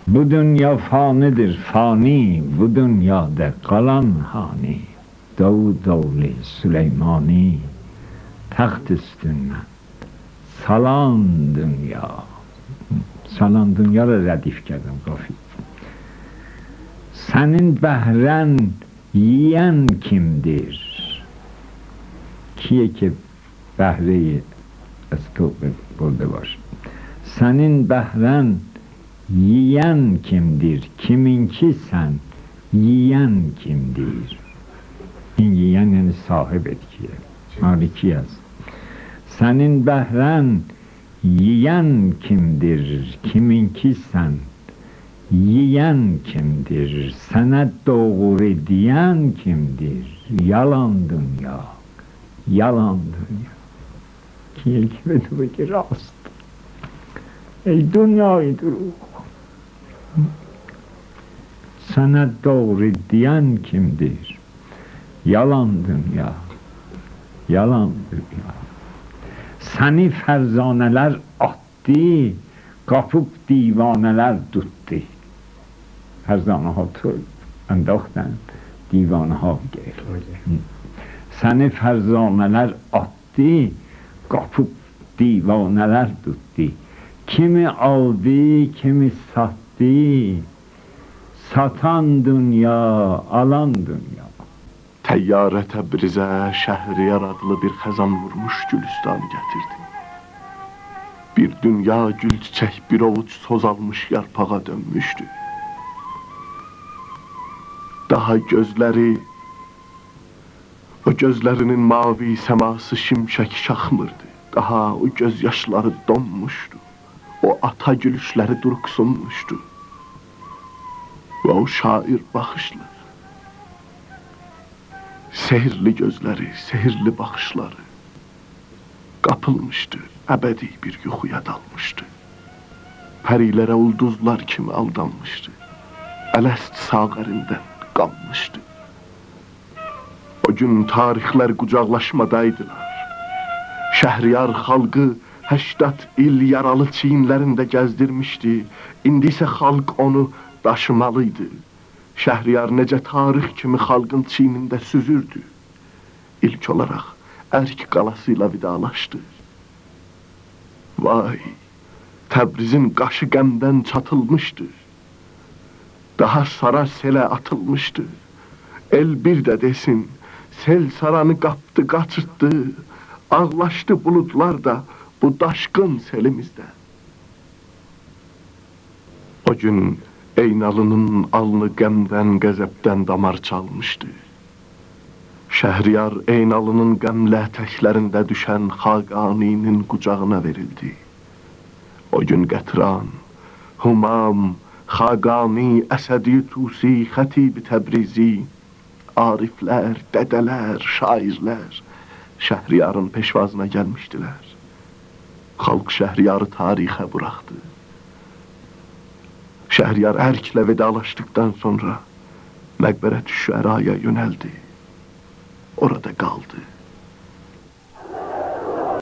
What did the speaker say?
Bu dünya fanidir fani, bu dünyada kalan hani. Davud oğlu Süleymani, taxt üstünden salan dünya. Salan dünya da rədif gəldim qafi. Sənin bəhrən yiyən kimdir? Kiye ki bəhreyi əskılqı burada var. Sənin bəhrən yiyən kimdir? Kiminki sən yiyən kimdir? Yiyən yəni sahib etkiye. Maliki yaz. Sənin bəhrən yiyən kimdir? Kiminki sən yiyən kimdir? Sənə doğru diyen kimdir? Yalan dünya. Yalan dünya. Kelime de ki rast. Ey dünyayı duru. Sana doğru diyen kimdir? Yalan dünya. Yalan dünya. Seni ferzaneler attı, kapıp divaneler tuttu. Ferzane ha تو انداختن دیوانه ها گرفت. Seni ferzaneler attı, kapıp divaneler tuttu. Kimi aldı, kimi sattı. Satan dünya, alan dünya. Təyyarə Təbrizə Şəhriyar adlı bir xəzan vurmuş Gülüstan gətirdi. Bir dünya gül çiçək bir ovuc sozalmış yarpağa dönmüşdü. Daha gözləri, o gözlərinin mavi səması şimşək şaxmırdı. Daha o gözyaşları donmuşdu. O ata gülüşləri durqsunmuşdu. Və o şair baxışları, sehirli gözləri, sehirli baxışları qapılmışdı, əbədi bir yuxuya dalmışdı. Pərilərə ulduzlar kimi aldanmışdı. Ələst sağərindən qanmışdı. O gün tarixlər qucaqlaşmadaydılar. Şəhriyar xalqı 80 il yaralı çiyinlərində gəzdirmişdi. İndi isə xalq onu daşımalıydı. Şəhriyar necə tarix kimi xalqın çiynində süzürdü. İlk olaraq Ərk qalasıyla vidalaşdı. Vay, Təbrizin qaşı qəmdən çatılmışdı. Daha sara selə atılmışdı. El bir də desin, sel saranı qapdı, qaçırtdı. Ağlaşdı buludlar da bu daşqın selimizdə. O gün Eynalının alnı qəmdən, qəzəbdən damar çalmışdı. Şəhriyar Eynalının qəmlə ətəklərində düşən Xaqaninin qucağına verildi. O gün Qətran, Humam, Xaqani, Əsədi, Tusi, Xətib-i Təbrizi, ariflər, dədələr, şairlər Şəhriyarın peşvazına gəlmişdilər. Xalq Şəhriyarı tarixə buraxdı. Şəhriyar Ərklə vedalaşdıktan sonra Məqbərət-ü Şüəraya yönəldi. Orada qaldı.